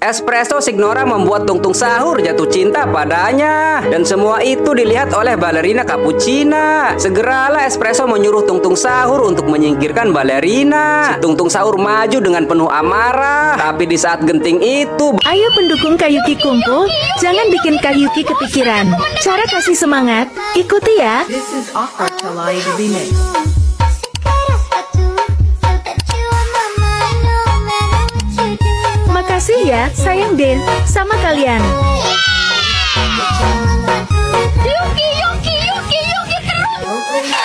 Espresso Signora membuat Tungtung Sahur jatuh cinta padanya. Dan semua itu dilihat oleh balerina Cappuccina. Segeralah Espresso menyuruh Tungtung Sahur untuk menyingkirkan balerina. Si Tungtung Sahur maju dengan penuh amarah. Tapi di saat genting itu, ayo pendukung Kayuki kumpul, jangan bikin Kayuki kepikiran. Cara kasih semangat, ikuti ya. This is Offer to Live Remix. Makasih ya, sayang Den, sama kalian. Yuki terus.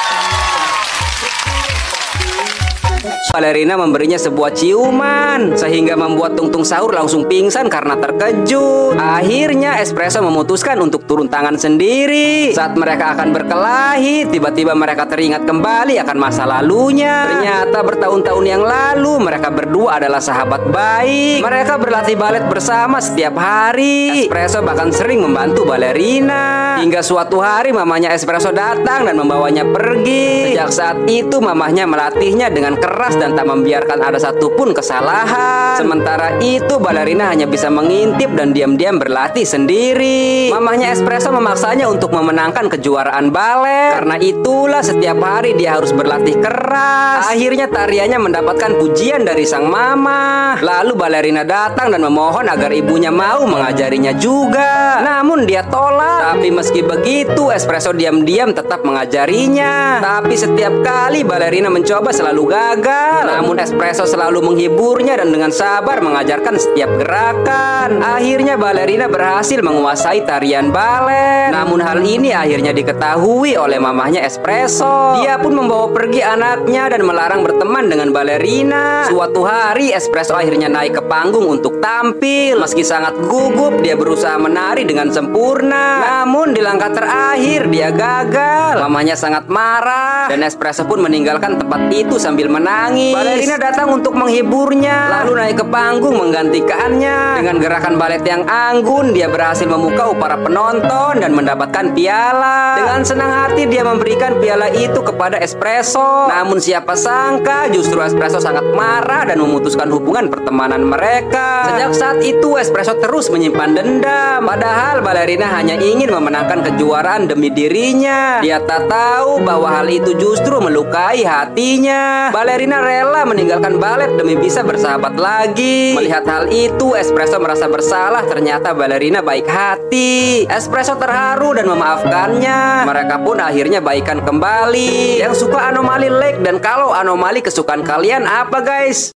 balerina memberinya sebuah ciuman sehingga membuat Tungtung Sahur langsung pingsan karena terkejut. Akhirnya Espresso memutuskan untuk turun tangan sendiri. Saat mereka akan berkelahi, tiba-tiba mereka teringat kembali akan masa lalunya. Ternyata bertahun-tahun yang lalu mereka berdua adalah sahabat baik. Mereka berlatih balet bersama setiap hari. Espresso bahkan sering membantu balerina. Hingga suatu hari mamanya Espresso datang dan membawanya pergi. Sejak saat itu mamahnya melatihnya dengan keras dan tak membiarkan ada satupun kesalahan. Sementara itu balerina hanya bisa mengintip dan diam-diam berlatih sendiri. Mamahnya Espresso memaksanya untuk memenangkan kejuaraan balet. Karena itulah setiap hari dia harus berlatih keras. Akhirnya tariannya mendapatkan pujian dari sang mama. Lalu balerina datang dan memohon agar ibunya mau mengajarinya juga. Namun dia tolak. Tapi meski begitu Espresso diam-diam tetap mengajarinya. Tapi setiap kali balerina mencoba selalu gagal. Namun Espresso selalu menghiburnya dan dengan sabar mengajarkan setiap gerakan. Akhirnya balerina berhasil menguasai tarian balet. Namun hal ini akhirnya diketahui oleh mamahnya Espresso. Dia pun membawa pergi anaknya dan melarang berteman dengan balerina. Suatu hari Espresso akhirnya naik ke panggung untuk tampil. Meski sangat gugup, dia berusaha menari dengan sempurna. Namun di langkah terakhir dia gagal. Mamanya sangat marah dan Espresso pun meninggalkan tempat itu sambil menangis. Balerina datang untuk menghiburnya, lalu naik ke panggung menggantikannya. Dengan gerakan balet yang anggun, dia berhasil memukau para penonton dan mendapatkan piala. Dengan senang hati dia memberikan piala itu kepada Espresso. Namun siapa sangka justru Espresso sangat marah dan memutuskan hubungan pertemanan mereka. Sejak saat itu Espresso terus menyimpan dendam. Padahal balerina hanya ingin memenangkan kejuaraan demi dirinya. Dia tak tahu bahwa hal itu justru melukai hatinya. Balerina rela meninggalkan balet demi bisa bersahabat lagi. Melihat hal itu Espresso merasa bersalah. Ternyata balerina baik hati. Espresso terharu dan memaafkannya. Mereka pun akhirnya baikan kembali. Yang suka Anomali like, dan kalau Anomali kesukaan kalian apa guys?